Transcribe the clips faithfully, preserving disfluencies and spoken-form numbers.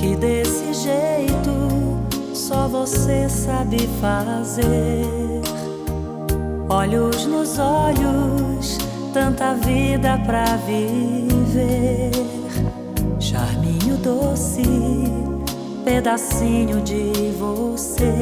que desse jeito só você sabe fazer. Olhos nos olhos, tanta vida pra viver. Charminho doce, pedacinho de você.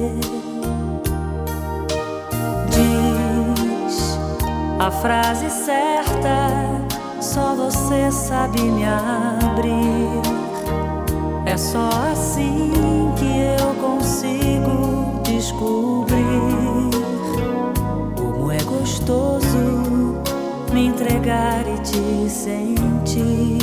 Diz a frase certa, só você sabe me abrir. É só assim que eu consigo descobrir como é gostoso me entregar e te sentir.